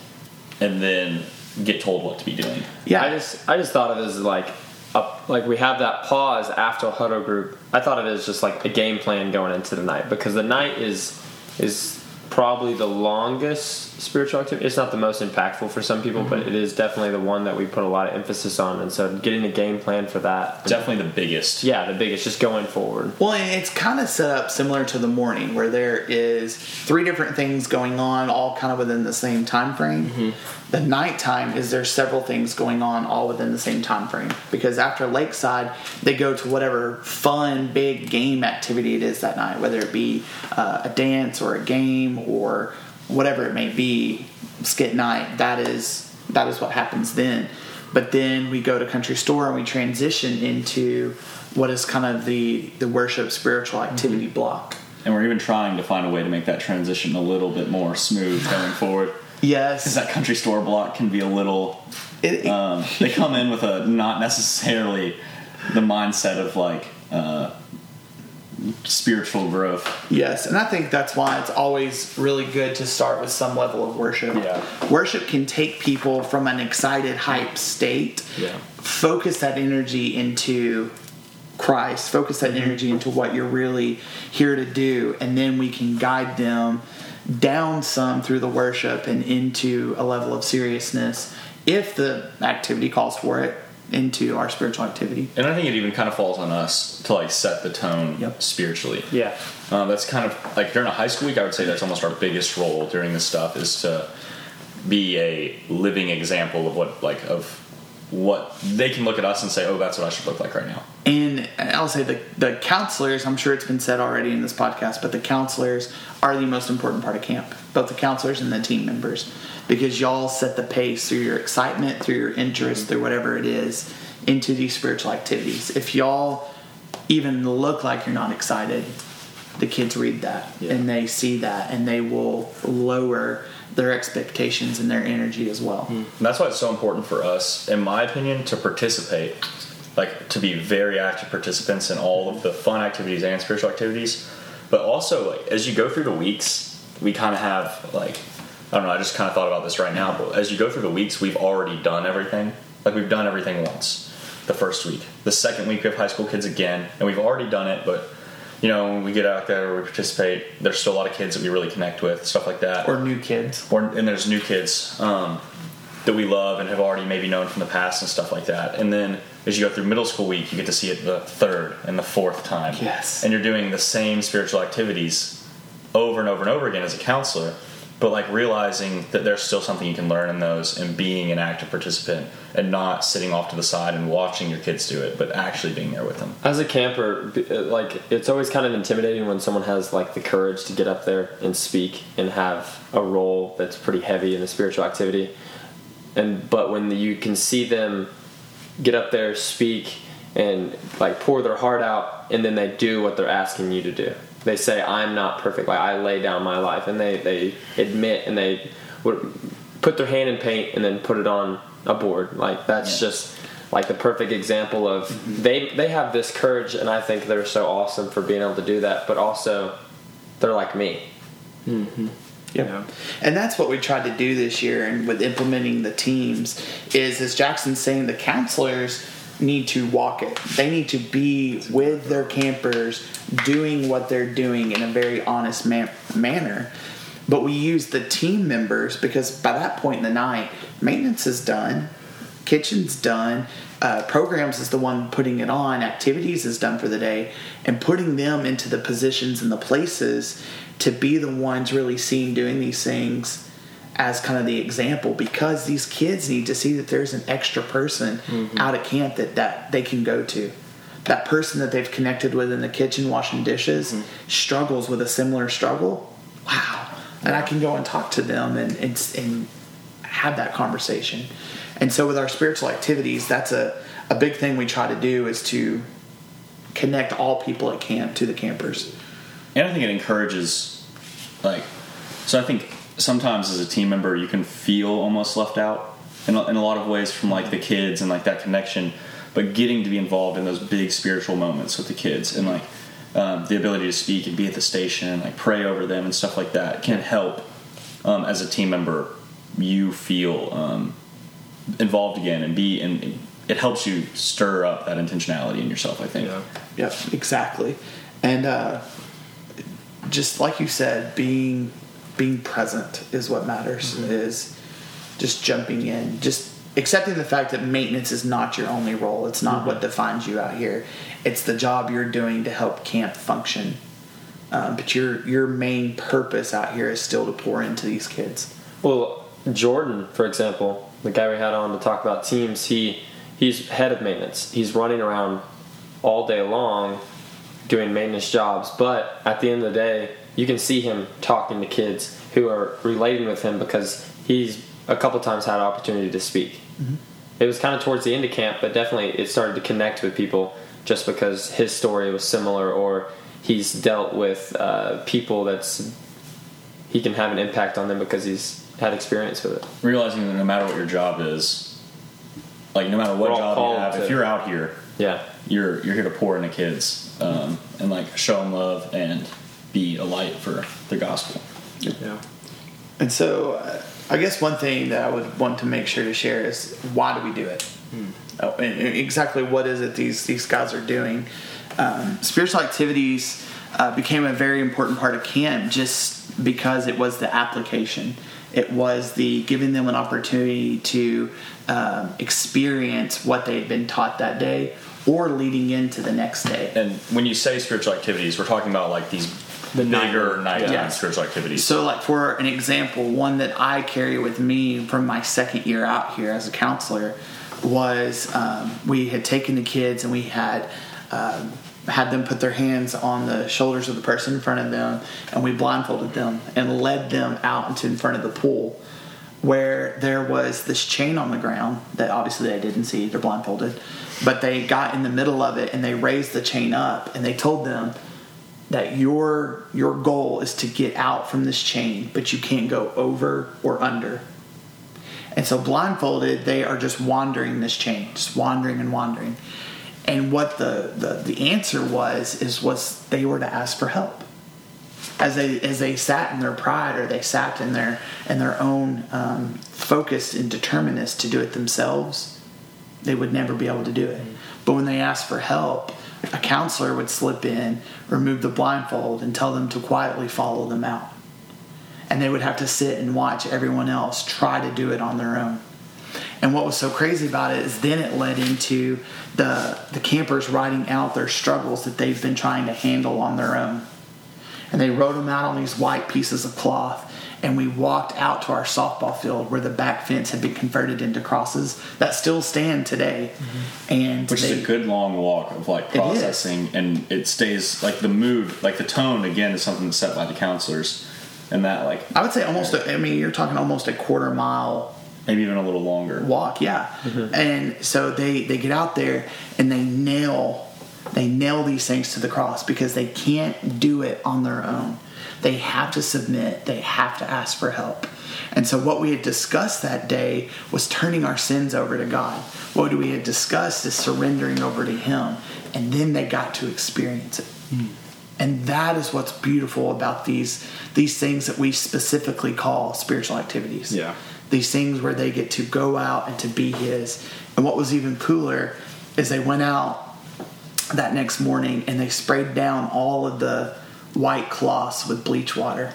and then get told what to be doing. Yeah, I just I just thought of it as, like, A, like we have that pause after a huddle group. I thought of it as just like a game plan going into the night, because the night is is probably the longest spiritual activity. It's not the most impactful for some people, mm-hmm. but it is definitely the one that we put a lot of emphasis on. And so getting a game plan for that, definitely the biggest. Yeah, the biggest, just going forward. Well, and it's kind of set up similar to the morning, where there is three different things going on, all kind of within the same time frame. Mm-hmm. The nighttime is there's several things going on all within the same time frame, because after Lakeside they go to whatever fun big game activity it is that night, whether it be uh, a dance or a game or whatever it may be, skit night. That is that is what happens then. But then we go to Country Store and we transition into what is kind of the the worship spiritual activity mm-hmm. block. And we're even trying to find a way to make that transition a little bit more smooth going forward. Yes. Because that Country Store block can be a little... It, it, um, they come in with a not necessarily the mindset of, like, uh, spiritual growth. Yes, and I think that's why it's always really good to start with some level of worship. Yeah. Worship can take people from an excited, hype state, yeah. focus that energy into Christ, focus that mm-hmm. energy into what you're really here to do, and then we can guide them down some through the worship and into a level of seriousness, if the activity calls for it, into our spiritual activity. And I think it even kind of falls on us to, like, set the tone yep. spiritually. Yeah. Um, that's kind of, like, during a high school week, I would say that's almost our biggest role during this stuff, is to be a living example of what, like, of what they can look at us and say, oh, that's what I should look like right now. And I'll say the, the counselors, I'm sure it's been said already in this podcast, but the counselors are the most important part of camp, both the counselors and the team members, because y'all set the pace through your excitement, through your interest, through whatever it is, into these spiritual activities. If y'all even look like you're not excited, the kids read that yeah. and they see that, and they will lower their expectations and their energy as well. And that's why it's so important for us, in my opinion, to participate, like to be very active participants in all of the fun activities and spiritual activities. But also, like, as you go through the weeks, we kind of have, like, I don't know, I just kind of thought about this right now, but as you go through the weeks, we've already done everything. Like, we've done everything once the first week. The second week, we have high school kids again, and we've already done it, but you know, when we get out there or we participate, there's still a lot of kids that we really connect with, stuff like that. Or new kids. Or, and there's new kids um, that we love and have already maybe known from the past and stuff like that. And then as you go through middle school week, you get to see it the third and the fourth time. Yes. And you're doing the same spiritual activities over and over and over again as a counselor, but like realizing that there's still something you can learn in those and being an active participant and not sitting off to the side and watching your kids do it, but actually being there with them. As a camper, like, it's always kind of intimidating when someone has like the courage to get up there and speak and have a role that's pretty heavy in the spiritual activity. And but when you can see them get up there, speak, and like pour their heart out, and then they do what they're asking you to do. They say, I'm not perfect. Like, I lay down my life. And they, they admit and they would put their hand in paint and then put it on a board. Like, that's yeah. just like the perfect example of mm-hmm. they, they have this courage, and I think they're so awesome for being able to do that. But also, they're like me. Mm-hmm. Yep. Yeah. And that's what we tried to do this year, and with implementing the teams, is, as Jackson's saying, the counselors need to walk it. They need to be with their campers doing what they're doing in a very honest man- manner. But we use the team members because by that point in the night, maintenance is done, kitchen's done, uh, programs is the one putting it on, activities is done for the day, and putting them into the positions and the places to be the ones really seen doing these things as kind of the example, because these kids need to see that there's an extra person mm-hmm. out at camp that, that they can go to. That person that they've connected with in the kitchen washing dishes mm-hmm. struggles with a similar struggle. Wow. And I can go and talk to them and, and, and have that conversation. And so with our spiritual activities, that's a, a big thing we try to do, is to connect all people at camp to the campers. And I think it encourages, like, so I think sometimes as a team member you can feel almost left out in a, in a lot of ways from like the kids and like that connection, but getting to be involved in those big spiritual moments with the kids and like um, the ability to speak and be at the station and like pray over them and stuff like that can help um, as a team member you feel um, involved again and be and it helps you stir up that intentionality in yourself, I think. Yeah, yeah, exactly. And uh, just like you said, being being present is what matters. Mm-hmm. Is just jumping in, just accepting the fact that maintenance is not your only role. It's not mm-hmm. what defines you out here. It's the job you're doing to help camp function. Um, but your your main purpose out here is still to pour into these kids. Well, Jordan, for example, the guy we had on to talk about teams, he he's head of maintenance. He's running around all day long doing maintenance jobs, but at the end of the day, you can see him talking to kids who are relating with him because he's a couple times had an opportunity to speak. Mm-hmm. It was kind of towards the end of camp, but definitely it started to connect with people just because his story was similar, or he's dealt with uh, people that's he can have an impact on them because he's had experience with it. Realizing that no matter what your job is, like no matter what job you have, to, if you're out here, yeah, you're you're here to pour into kids um, and like show them love and be a light for the gospel. Yeah. And so, uh, I guess one thing that I would want to make sure to share is, why do we do it? Hmm. Oh, and exactly what is it these these guys are doing? Um, spiritual activities uh, became a very important part of camp just because it was the application. It was the giving them an opportunity to um, experience what they had been taught that day, or leading into the next day. And when you say spiritual activities, we're talking about like these the bigger nighttime yeah. spiritual activities. So, like for an example, one that I carry with me from my second year out here as a counselor was um, we had taken the kids and we had um, had them put their hands on the shoulders of the person in front of them, and we blindfolded them and led them out into in front of the pool, where there was this chain on the ground that obviously they didn't see, they're blindfolded, but they got in the middle of it and they raised the chain up and they told them that your your goal is to get out from this chain, but you can't go over or under. And so blindfolded, they are just wandering this chain, just wandering and wandering. And what the, the, the answer was is was they were to ask for help. As they as they sat in their pride, or they sat in their in their own um, focus and determinedness to do it themselves, they would never be able to do it. But when they asked for help, a counselor would slip in, remove the blindfold, and tell them to quietly follow them out. And they would have to sit and watch everyone else try to do it on their own. And what was so crazy about it is then it led into the the campers writing out their struggles that they've been trying to handle on their own. And they wrote them out on these white pieces of cloth. And we walked out to our softball field where the back fence had been converted into crosses that still stand today. Mm-hmm. And Which they, is a good long walk of like processing, and it stays like the mood, like the tone again is something that's set by the counselors, and that like I would say almost. A, I mean, you're talking almost a quarter mile, maybe even a little longer walk. Yeah, mm-hmm. And so they they get out there and they nail they nail these things to the cross because they can't do it on their own. They have to submit. They have to ask for help. And so what we had discussed that day was turning our sins over to God. What we had discussed is surrendering over to Him. And then they got to experience it. Mm. And that is what's beautiful about these, these things that we specifically call spiritual activities. Yeah. These things where they get to go out and to be His. And what was even cooler is they went out that next morning and they sprayed down all of the white cloths with bleach water.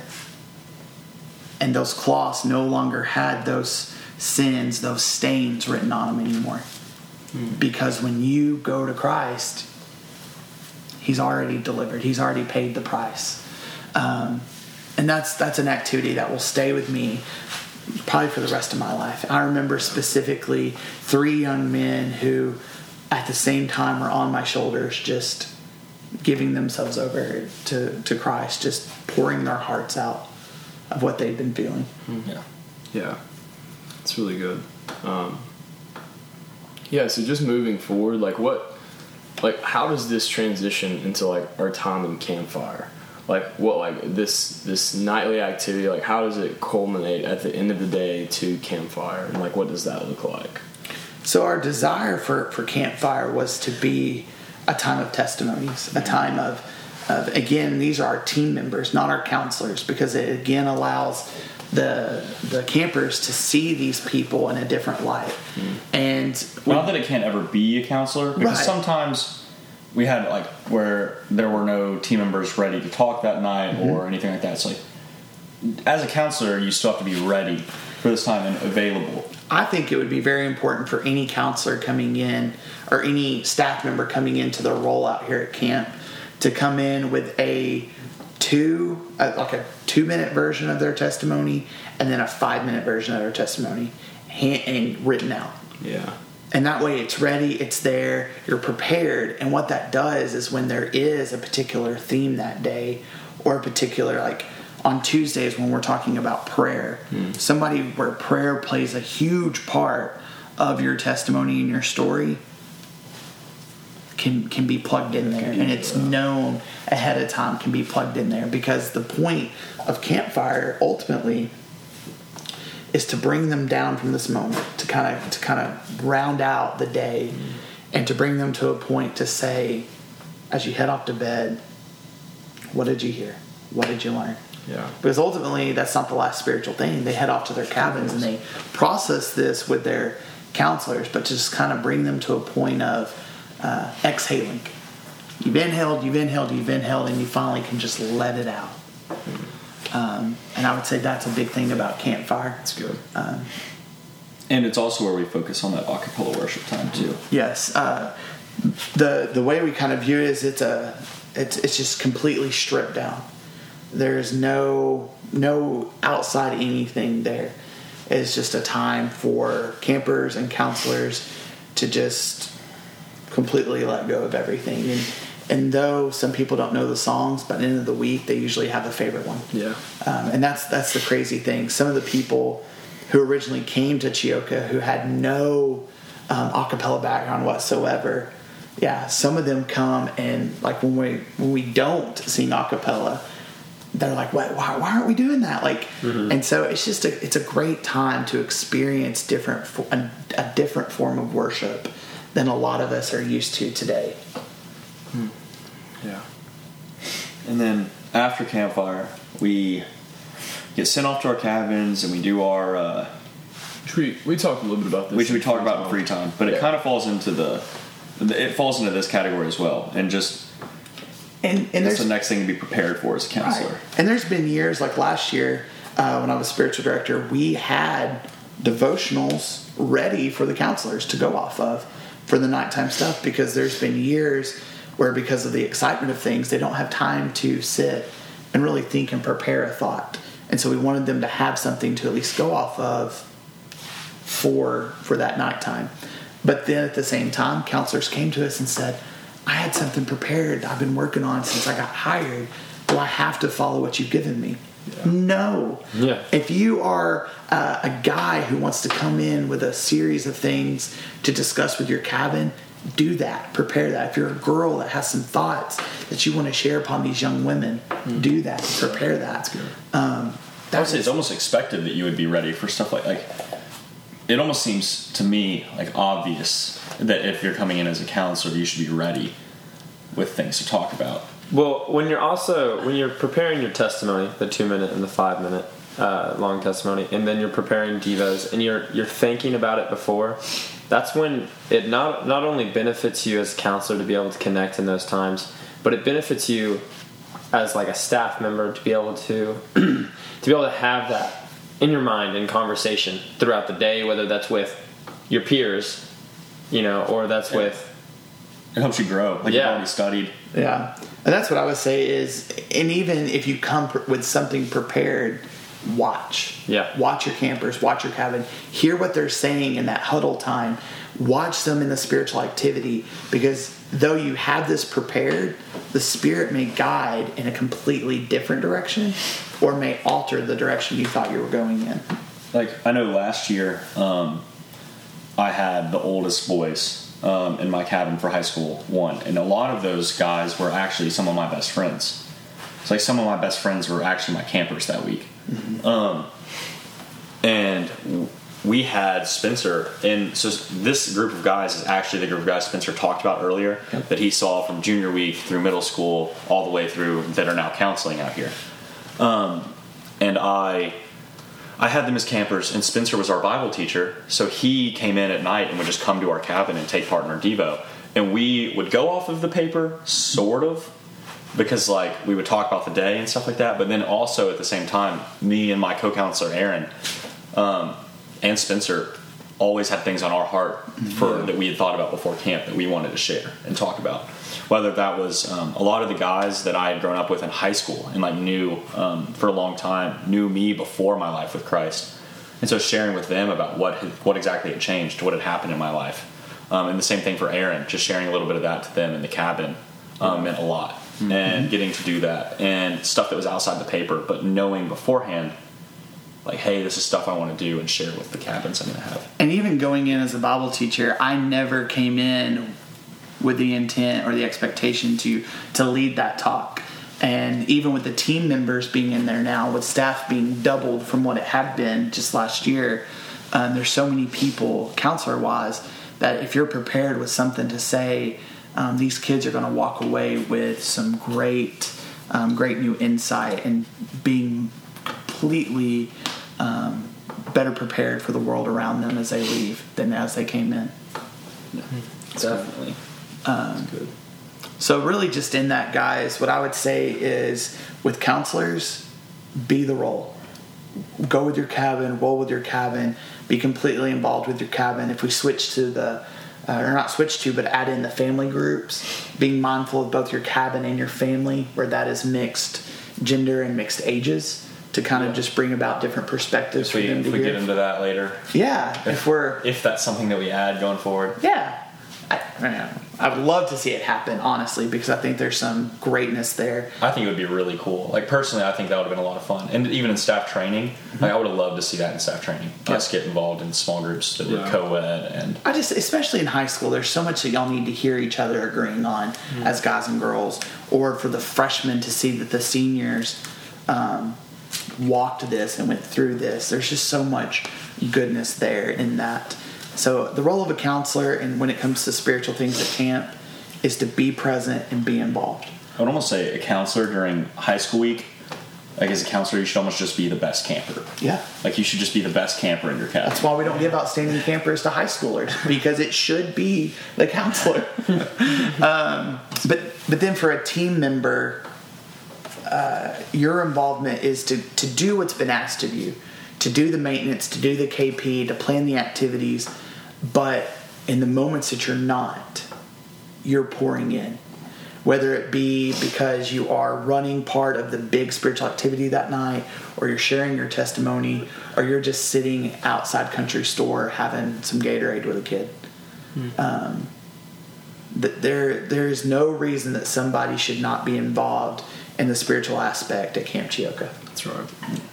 And those cloths no longer had those sins, those stains written on them anymore. Mm. Because when you go to Christ, He's already delivered. He's already paid the price. Um, and that's that's an activity that will stay with me probably for the rest of my life. I remember specifically three young men who at the same time were on my shoulders just giving themselves over to, to Christ, just pouring their hearts out of what they've been feeling. Yeah. Yeah. It's really good. Um, yeah, so just moving forward, like what, like how does this transition into like our time in Campfire? Like what, like this, this nightly activity, like how does it culminate at the end of the day to Campfire? And like what does that look like? So our desire for, for Campfire was to be a time of testimonies, a time of, of, again, these are our team members, not our counselors, because it again allows the the campers to see these people in a different light. Mm. And we, not that it can't ever be a counselor, because right. sometimes we had like where there were no team members ready to talk that night mm-hmm. or anything like that. It's like, as a counselor, you still have to be ready for this time and available. I think it would be very important for any counselor coming in or any staff member coming into their role out here at camp to come in with a two, uh, like a two minute version of their testimony and then a five minute version of their testimony hand, and written out. Yeah. And that way it's ready, it's there, you're prepared. And what that does is when there is a particular theme that day or a particular, like on Tuesdays when we're talking about prayer, mm. somebody where prayer plays a huge part of your testimony and your story can can be plugged in there. And it's known ahead of time, can be plugged in there. Because the point of Campfire ultimately is to bring them down from this moment, to kind of to kind of round out the day, mm. and to bring them to a point to say, as you head off to bed, what did you hear? What did you learn? Yeah. Because ultimately, that's not the last spiritual thing. They head off to their cabins and they process this with their counselors, but to just kind of bring them to a point of uh, exhaling. You've inhaled, you've inhaled, you've inhaled, and you finally can just let it out. Um, and I would say that's a big thing about Campfire. That's good. Um, and it's also where we focus on that a cappella worship time too. Yes. Uh, the the way we kind of view it is it's a it's it's just completely stripped down. There's no no outside anything there. It's just a time for campers and counselors to just completely let go of everything. And and though some people don't know the songs, by the end of the week they usually have a favorite one. Yeah. Um, and that's that's the crazy thing. Some of the people who originally came to Chioka who had no um, a cappella background whatsoever, yeah, some of them come and like when we when we don't sing a cappella, they're like, why, why, why aren't we doing that? Like, mm-hmm. And so it's just a, it's a great time to experience different, a, a different form of worship than a lot of us are used to today. Hmm. Yeah. And then after Campfire, we get sent off to our cabins and we do our uh, We, we talked a little bit about this. which we talk about in time. free time, but it Yeah. kind of falls into the, it falls into this category as well, and just And and that's there's the next thing to be prepared for as a counselor. Right. And there's been years like last year uh, when I was spiritual director, we had devotionals ready for the counselors to go off of for the nighttime stuff, because there's been years where, because of the excitement of things, they don't have time to sit and really think and prepare a thought. And so we wanted them to have something to at least go off of for for that nighttime. But then at the same time, counselors came to us and said, I had something prepared I've been working on since I got hired. Do I have to follow what you've given me? Yeah. No. Yeah. If you are uh, a guy who wants to come in with a series of things to discuss with your cabin, do that. Prepare that. If you're a girl that has some thoughts that you want to share upon these young women, mm. do that. Prepare that. That's good. Um, I would say it's almost expected that you would be ready for stuff like like. It almost seems to me like obvious that if you're coming in as a counselor, you should be ready with things to talk about. Well, when you're also when you're preparing your testimony, the two minute and the five minute uh, long testimony, and then you're preparing devos, and you're you're thinking about it before, that's when it not not only benefits you as a counselor to be able to connect in those times, but it benefits you as like a staff member to be able to to be able to have that in your mind in conversation throughout the day, whether that's with your peers, you know, or that's yeah. with. It helps you grow. Like Yeah. you've already studied. Yeah. And that's what I would say is, and even if you come pr- with something prepared, watch. Yeah. Watch your campers, watch your cabin, hear what they're saying in that huddle time, watch them in the spiritual activity, because though you have this prepared, the Spirit may guide in a completely different direction or may alter the direction you thought you were going in. Like, I know last year um, I had the oldest boys um, in my cabin for high school one, and a lot of those guys were actually some of my best friends. It's like some of my best friends were actually my campers that week. Mm-hmm. Um, and we had Spencer, and so this group of guys is actually the group of guys Spencer talked about earlier, yep. that he saw from junior week through middle school all the way through that are now counseling out here. Um, and I I had them as campers, and Spencer was our Bible teacher, so he came in at night and would just come to our cabin and take part in our Devo. And we would go off of the paper, sort of, because like we would talk about the day and stuff like that, but then also at the same time, me and my co-counselor Aaron um, and Spencer always had things on our heart for mm-hmm. that we had thought about before camp that we wanted to share and talk about. Whether that was um, a lot of the guys that I had grown up with in high school and like knew um, for a long time, knew me before my life with Christ. And so sharing with them about what had, what exactly had changed, what had happened in my life. Um, and the same thing for Aaron, just sharing a little bit of that to them in the cabin um, meant a lot. Mm-hmm. And getting to do that and stuff that was outside the paper, but knowing beforehand, like, hey, this is stuff I want to do and share with the cabins I'm going to have. And even going in as a Bible teacher, I never came in with the intent or the expectation to to lead that talk. And even with the team members being in there now, with staff being doubled from what it had been just last year, um, there's so many people, counselor-wise, that if you're prepared with something to say, um, these kids are going to walk away with some great, um, great new insight and being completely um, better prepared for the world around them as they leave than as they came in. Yeah, definitely. Um, good. So really just in that, guys, what I would say is with counselors, be the role. Go with your cabin, roll with your cabin, be completely involved with your cabin. If we switch to the, uh, or not switch to, but add in the family groups, being mindful of both your cabin and your family, where that is mixed gender and mixed ages, to kind of just bring about different perspectives if for we, them to if we hear. get into that later. Yeah, if, if we're... If that's something that we add going forward. Yeah. I, I would love to see it happen, honestly, because I think there's some greatness there. I think it would be really cool. Like, personally, I think that would have been a lot of fun. And even in staff training, mm-hmm. like, I would have loved to see that in staff training. Yep. Us get involved in small groups that yeah. were co-ed. And I just, especially in high school, there's so much that y'all need to hear each other agreeing on mm-hmm. as guys and girls. Or for the freshmen to see that the seniors um, walked this and went through this. There's just so much goodness there in that. So the role of a counselor, and when it comes to spiritual things at camp, is to be present and be involved. I would almost say a counselor during high school week like as a counselor, you should almost just be the best camper. Yeah. Like you should just be the best camper in your cabin. That's why we don't give outstanding campers to high schoolers, because it should be the counselor. um, but but then for a team member, uh, your involvement is to, to do what's been asked of you, to do the maintenance, to do the K P, to plan the activities. But in the moments that you're not, you're pouring in. Whether it be because you are running part of the big spiritual activity that night, or you're sharing your testimony, or you're just sitting outside Country Store having some Gatorade with a kid. Mm. Um, th- there, there is no reason that somebody should not be involved in the spiritual aspect at Camp Chioka. That's right.